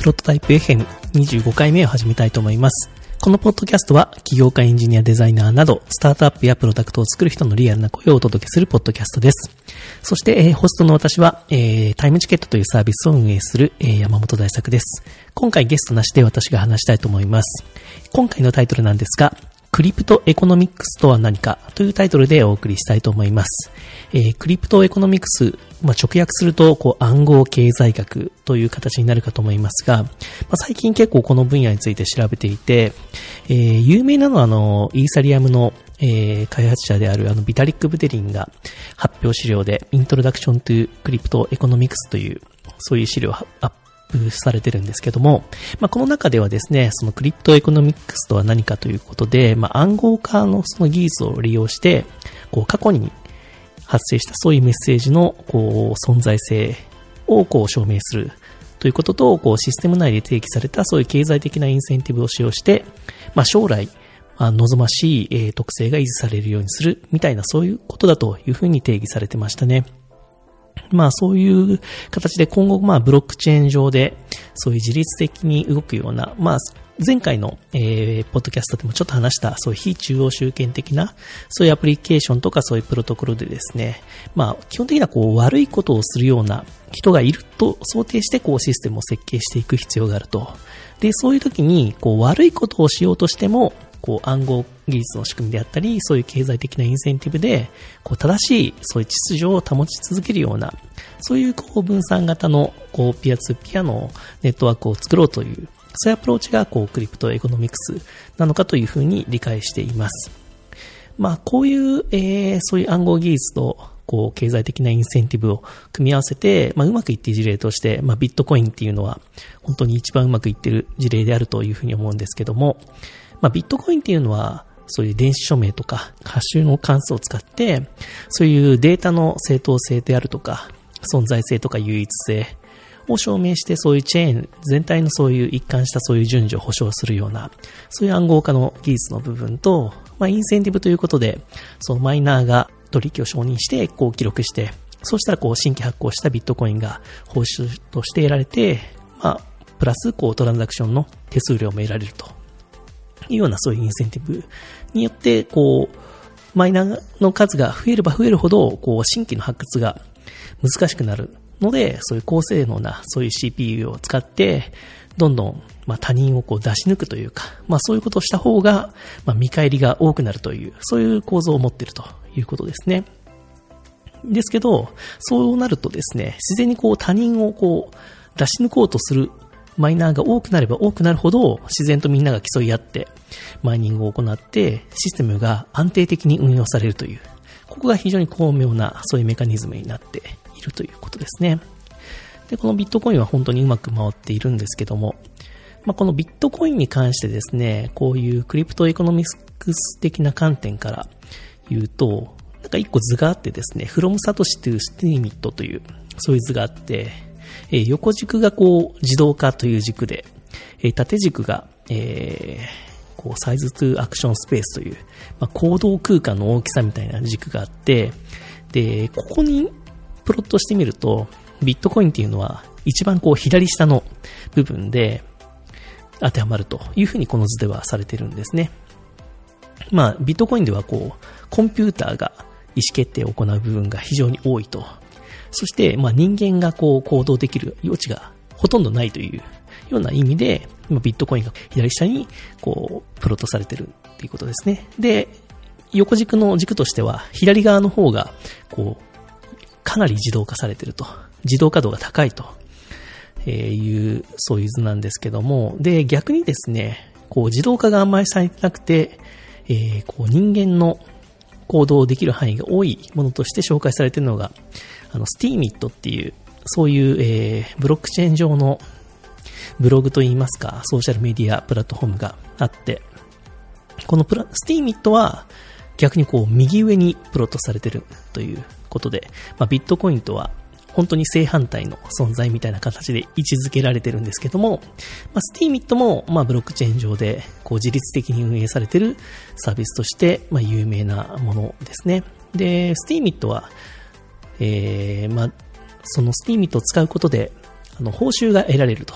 プロトタイプ FM25 回目を始めたいと思います。このポッドキャストは起業家、エンジニア、デザイナーなどスタートアップやプロダクトを作る人のリアルな声をお届けするポッドキャストです。そして、ホストの私は、タイムチケットというサービスを運営する、山本大作です。今回ゲストなしで私が話したいと思います。今回のタイトルなんですが、クリプトエコノミクスとは何かというタイトルでお送りしたいと思います。クリプトエコノミクス、直訳すると暗号経済学という形になるかと思いますが、最近結構この分野について調べていて、有名なのはイーサリアムの、開発者であるビタリック・ブテリンが発表資料で Introduction to Crypto Economics というそういう資料をアップされてるんですけども、この中ではですね、そのクリプトエコノミクスとは何かということで、暗号化のその技術を利用して過去に発生したそういうメッセージの存在性を証明するということと、システム内で提起されたそういう経済的なインセンティブを使用して、将来望ましい特性が維持されるようにするみたいなそういうことだというふうに定義されてましたね。そういう形で今後ブロックチェーン上でそういう自律的に動くような、前回の、ポッドキャストでもちょっと話したそういう非中央集権的なそういうアプリケーションとかそういうプロトコルでですね、基本的には悪いことをするような人がいると想定してシステムを設計していく必要があると。で、そういう時に悪いことをしようとしても暗号技術の仕組みであったり、そういう経済的なインセンティブで、正しいそういう秩序を保ち続けるような、そういう分散型のピアツーピアのネットワークを作ろうという、そういうアプローチがクリプトエコノミクスなのかというふうに理解しています。こういう、そういう暗号技術と経済的なインセンティブを組み合わせて、うまくいっている事例として、ビットコインっていうのは本当に一番うまくいっている事例であるというふうに思うんですけども、ビットコインっていうのはそういう電子署名とかハッシュの関数を使ってそういうデータの正当性であるとか存在性とか唯一性を証明して、そういうチェーン全体のそういう一貫したそういう順序を保証するようなそういう暗号化の技術の部分と、インセンティブということでそのマイナーが取引を承認して記録して、そうしたら新規発行したビットコインが報酬として得られて、プラストランザクションの手数料も得られるというようなそういうインセンティブによってマイナーの数が増えれば増えるほど新規の発掘が難しくなるので、そういう高性能なそういう CPU を使ってどんどん他人を出し抜くというか、そういうことをした方が見返りが多くなるというそういう構造を持っているということですね。ですけどそうなるとですね、自然に他人を出し抜こうとするマイナーが多くなれば多くなるほど自然とみんなが競い合ってマイニングを行ってシステムが安定的に運用されるという、ここが非常に巧妙なそういうメカニズムになっているということですね。で、このビットコインは本当にうまく回っているんですけども、このビットコインに関してですね、こういうクリプトエコノミクス的な観点から言うと、一個図があってですね、from Satoshi to Steemit というそういう図があって、横軸が自動化という軸で、縦軸が、サイズトゥアクションスペースという、行動空間の大きさみたいな軸があって、で、ここにプロットしてみると、ビットコインっていうのは一番左下の部分で当てはまるというふうにこの図ではされているんですね。ビットコインではコンピューターが意思決定を行う部分が非常に多いと。そして、人間が行動できる余地がほとんどないというような意味で、ビットコインが左下にプロットされているということですね。で、横軸の軸としては、左側の方が、かなり自動化されていると。自動化度が高いという、そういう図なんですけども、で、逆にですね、自動化があんまりされてなくて、人間の行動できる範囲が多いものとして紹介されているのが、Steemit っていう、そういう、ブロックチェーン上のブログといいますか、ソーシャルメディアプラットフォームがあって、このSteemit は逆に右上にプロットされているということで、ビットコインとは本当に正反対の存在みたいな形で位置づけられてるんですけども、Steemit もブロックチェーン上で自律的に運営されているサービスとして有名なものですね。で、Steemit は、その Steemit を使うことで報酬が得られると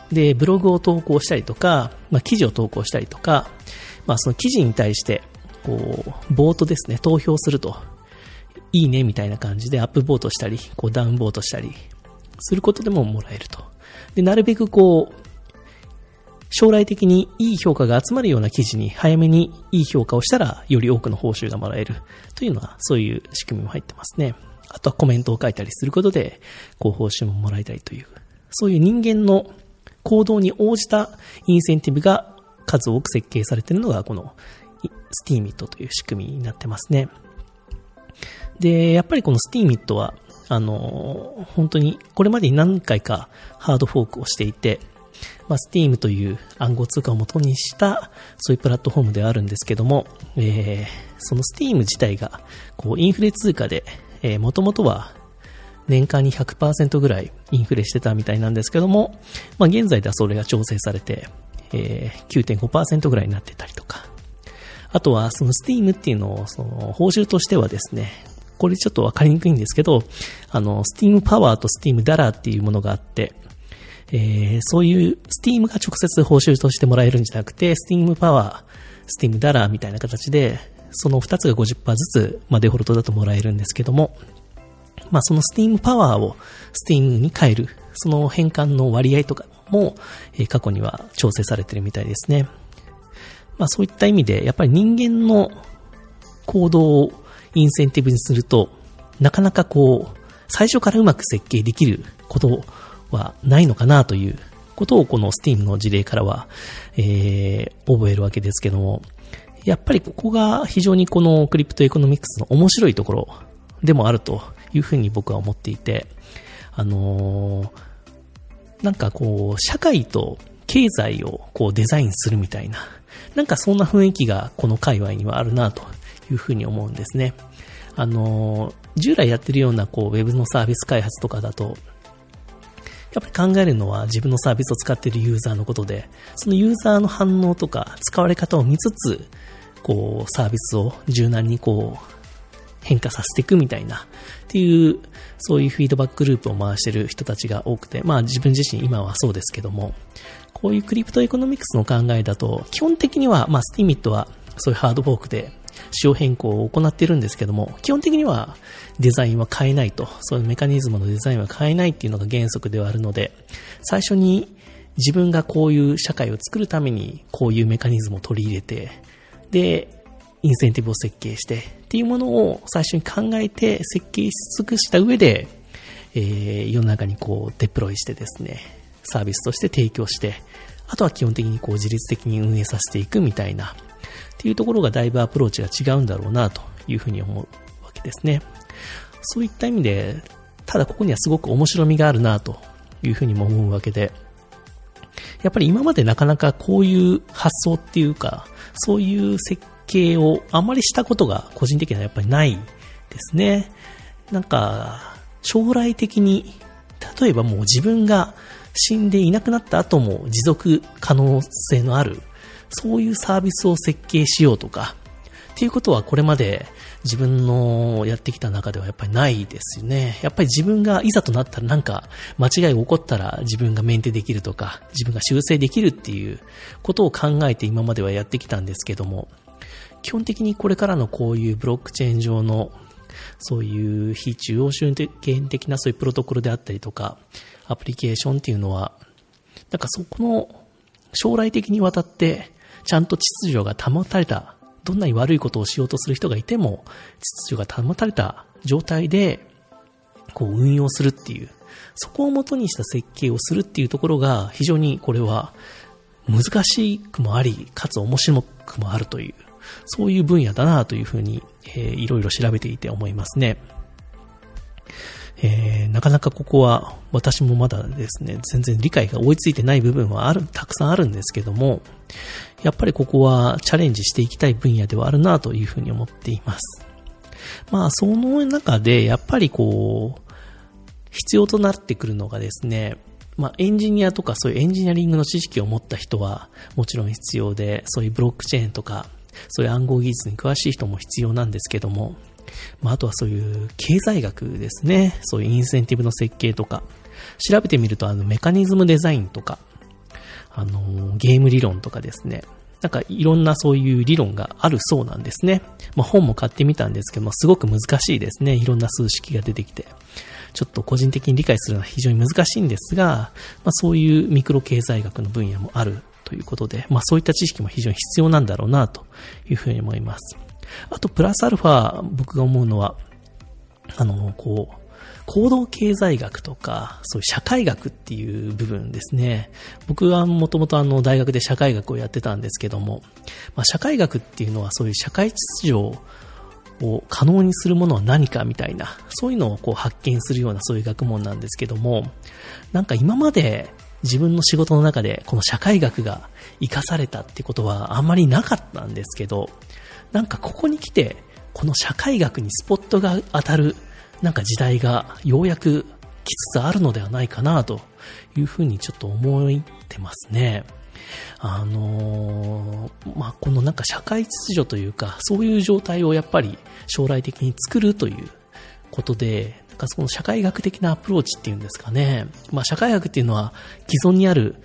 で、ブログを投稿したりとか、記事を投稿したりとか、その記事に対して、ボートですね、投票すると、いいねみたいな感じでアップボートしたり、ダウンボートしたり、することでももらえると。で、なるべく将来的にいい評価が集まるような記事に早めにいい評価をしたらより多くの報酬がもらえるというのはそういう仕組みも入ってますね。あとはコメントを書いたりすることで報酬ももらえたりという、そういう人間の行動に応じたインセンティブが数多く設計されているのがこのSteemitという仕組みになってますね。で、やっぱりこのSteemitは本当にこれまでに何回かハードフォークをしていて、Steam という暗号通貨を元にしたそういうプラットフォームではあるんですけども、その Steam 自体がインフレ通貨で、もともとは年間に 100% ぐらいインフレしてたみたいなんですけども、現在ではそれが調整されて、9.5% ぐらいになってたりとか、あとはその Steam っていうのをその報酬としてはですね、これちょっとわかりにくいんですけど、Steam Power と Steam Dollar っていうものがあって、そういう Steam が直接報酬としてもらえるんじゃなくて、Steam Power、Steam Dollar みたいな形で、その2つが 50% ずつ、デフォルトだともらえるんですけども、その Steam Power を Steam に変える、その変換の割合とかも、過去には調整されているみたいですね。そういった意味で、やっぱり人間の行動をインセンティブにすると、なかなか最初からうまく設計できることはないのかなということをこの Steam の事例からは、覚えるわけですけども、やっぱりここが非常にこのクリプトエコノミクスの面白いところでもあるというふうに僕は思っていて、社会と経済をデザインするみたいな、そんな雰囲気がこの界隈にはあるなというふうに思うんですね。従来やってるようなウェブのサービス開発とかだと、やっぱり考えるのは自分のサービスを使っているユーザーのことで、そのユーザーの反応とか使われ方を見つつ、サービスを柔軟に変化させていくみたいなっていう、そういうフィードバックループを回している人たちが多くて、自分自身今はそうですけども、こういうクリプトエコノミクスの考えだと、基本的には、Steemit はそういうハードフォークで仕様変更を行っているんですけども、基本的にはデザインは変えないと、そういうメカニズムのデザインは変えないっていうのが原則ではあるので、最初に自分がこういう社会を作るためにこういうメカニズムを取り入れて、で、インセンティブを設計してっていうものを最初に考えて設計し尽くした上で、世の中にデプロイしてですね、サービスとして提供して、あとは基本的に自律的に運営させていくみたいなっていうところがだいぶアプローチが違うんだろうなというふうに思うわけですね。そういった意味で、ただここにはすごく面白みがあるなというふうにも思うわけで、やっぱり今までなかなかこういう発想っていうか、そういう設計をあまりしたことが個人的にはやっぱりないですね。将来的に、例えばもう自分が死んでいなくなった後も持続可能性のある、そういうサービスを設計しようとか、っていうことはこれまで自分のやってきた中ではやっぱりないですよね。やっぱり自分がいざとなったら間違いが起こったら自分がメンテできるとか、自分が修正できるっていうことを考えて今まではやってきたんですけども、基本的にこれからのこういうブロックチェーン上のそういう非中央集権的なそういうプロトコルであったりとか、アプリケーションっていうのは、そこの将来的にわたってちゃんと秩序が保たれた、どんなに悪いことをしようとする人がいても秩序が保たれた状態で運用するっていう、そこを元にした設計をするっていうところが非常にこれは難しくもあり、かつ面白くもあるという、そういう分野だなというふうに、いろいろ調べていて思いますね。なかなかここは私もまだですね、全然理解が追いついてない部分はたくさんあるんですけども、やっぱりここはチャレンジしていきたい分野ではあるなというふうに思っています。その中でやっぱり必要となってくるのがですね、エンジニアとかそういうエンジニアリングの知識を持った人はもちろん必要で、そういうブロックチェーンとかそういう暗号技術に詳しい人も必要なんですけども、あとはそういう経済学ですね、そういうインセンティブの設計とか調べてみると、メカニズムデザインとかゲーム理論とかですね、なんかいろんなそういう理論があるそうなんですね。本も買ってみたんですけども、すごく難しいですね。いろんな数式が出てきて。ちょっと個人的に理解するのは非常に難しいんですが、そういうミクロ経済学の分野もあるということで、そういった知識も非常に必要なんだろうなというふうに思います。あとプラスアルファ僕が思うのは、行動経済学とか、そういう社会学っていう部分ですね。僕はもともと大学で社会学をやってたんですけども、社会学っていうのはそういう社会秩序を可能にするものは何かみたいな、そういうのを発見するようなそういう学問なんですけども、なんか今まで自分の仕事の中でこの社会学が活かされたってことはあんまりなかったんですけど、なんかここに来てこの社会学にスポットが当たるなんか時代がようやく来つつあるのではないかなというふうにちょっと思ってますね。このなんか社会秩序というか、そういう状態をやっぱり将来的に作るということで、なんかその社会学的なアプローチっていうんですかね。社会学っていうのは既存にある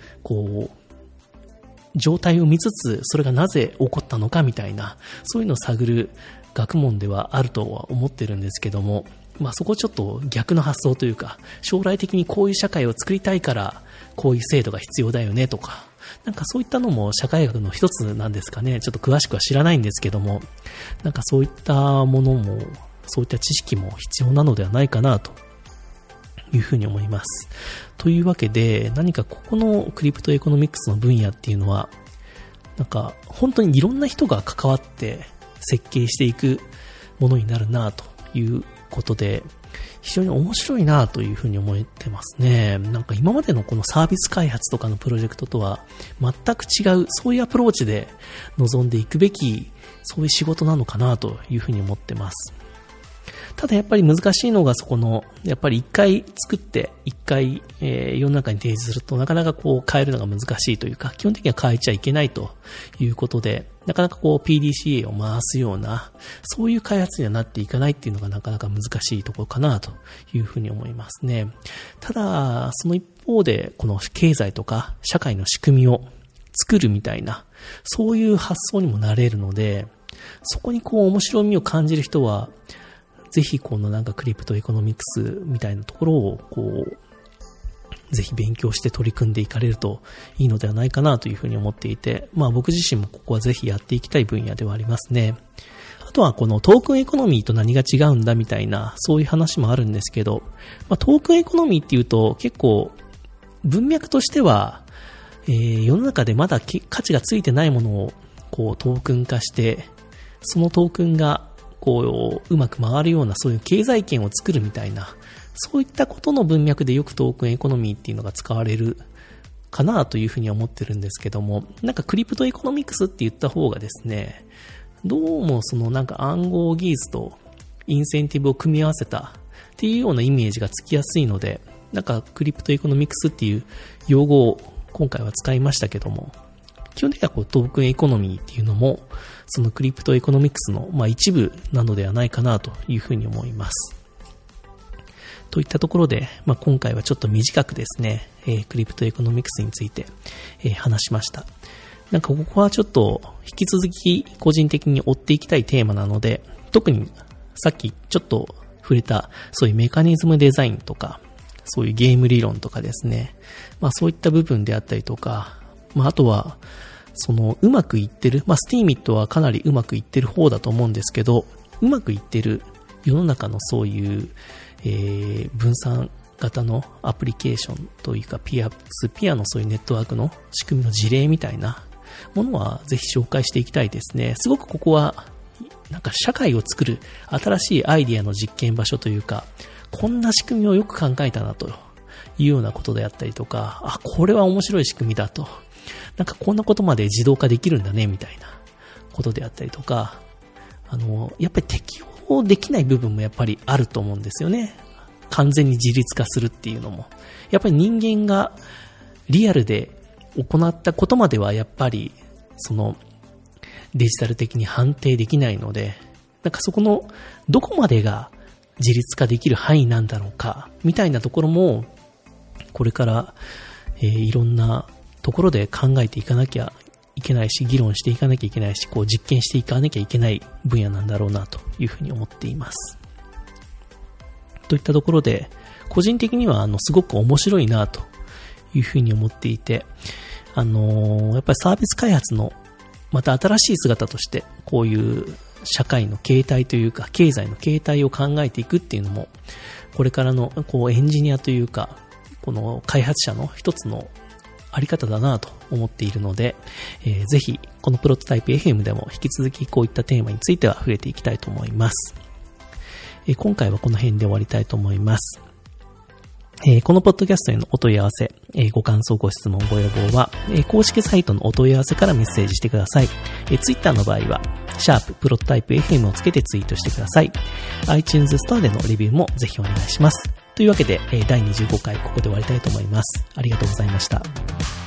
状態を見つつ、それがなぜ起こったのかみたいな、そういうのを探る学問ではあるとは思ってるんですけども、そこちょっと逆の発想というか、将来的にこういう社会を作りたいからこういう制度が必要だよねとか、なんかそういったのも社会学の一つなんですかね。ちょっと詳しくは知らないんですけども、なんかそういったものも、そういった知識も必要なのではないかなというふうに思います。というわけで、何かここのクリプトエコノミクスの分野っていうのは、なんか本当にいろんな人が関わって設計していくものになるなということで、非常に面白いなというふうに思ってますね。なんか今までのこのサービス開発とかのプロジェクトとは全く違う、そういうアプローチで臨んでいくべき、そういう仕事なのかなというふうに思ってます。ただやっぱり難しいのがそこの、やっぱり一回作って一回、世の中に提示するとなかなか変えるのが難しいというか、基本的には変えちゃいけないということで、なかなかPDCA を回すような、そういう開発にはなっていかないっていうのがなかなか難しいところかなというふうに思いますね。ただ、その一方で、この経済とか社会の仕組みを作るみたいな、そういう発想にもなれるので、そこに面白みを感じる人は、ぜひこのなんかクリプトエコノミクスみたいなところをぜひ勉強して取り組んでいかれるといいのではないかなというふうに思っていて、僕自身もここはぜひやっていきたい分野ではありますね。あとはこのトークンエコノミーと何が違うんだみたいな、そういう話もあるんですけど、トークンエコノミーっていうと結構文脈としては、世の中でまだ価値がついてないものをトークン化して、そのトークンがうまく回るようなそういう経済圏を作るみたいな、そういったことの文脈でよくトークンエコノミーっていうのが使われるかなというふうに思ってるんですけども、なんかクリプトエコノミクスって言った方がですね、どうもそのなんか暗号技術とインセンティブを組み合わせたっていうようなイメージがつきやすいので、なんかクリプトエコノミクスっていう用語を今回は使いましたけども、基本的にはトークンエコノミーっていうのもそのクリプトエコノミクスの一部なのではないかなというふうに思います。といったところで、今回はちょっと短くですね、クリプトエコノミクスについて、話しました。なんかここはちょっと引き続き個人的に追っていきたいテーマなので、特にさっきちょっと触れたそういうメカニズムデザインとか、そういうゲーム理論とかですね、そういった部分であったりとか、あとはそのうまくいってる、スティーミットはかなりうまくいってる方だと思うんですけど、うまくいってる世の中のそういう、分散型のアプリケーションというかピアツピアのそういうネットワークの仕組みの事例みたいなものはぜひ紹介していきたいですね。すごくここはなんか社会を作る新しいアイディアの実験場所というか、こんな仕組みをよく考えたなというようなことであったりとか、これは面白い仕組みだと、なんかこんなことまで自動化できるんだねみたいなことであったりとか、やっぱり適用できない部分もやっぱりあると思うんですよね。完全に自律化するっていうのも、やっぱり人間がリアルで行ったことまではやっぱりそのデジタル的に判定できないので、なんかそこのどこまでが自律化できる範囲なんだろうかみたいなところもこれから、いろんなところで考えていかなきゃいけないし、議論していかなきゃいけないし、実験していかなきゃいけない分野なんだろうなというふうに思っています。といったところで、個人的にはすごく面白いなというふうに思っていて、やっぱりサービス開発のまた新しい姿として、こういう社会の形態というか、経済の形態を考えていくっていうのも、これからのエンジニアというか、この開発者の一つのあり方だなと思っているので、ぜひこのプロトタイプ FM でも引き続きこういったテーマについては触れていきたいと思います。今回はこの辺で終わりたいと思います。このポッドキャストへのお問い合わせ、ご感想、ご質問、ご要望は、公式サイトのお問い合わせからメッセージしてください。Twitter の場合は、プロトタイプ FM をつけてツイートしてください。iTunes ストアでのレビューもぜひお願いします。というわけで、第25回ここで終わりたいと思います。ありがとうございました。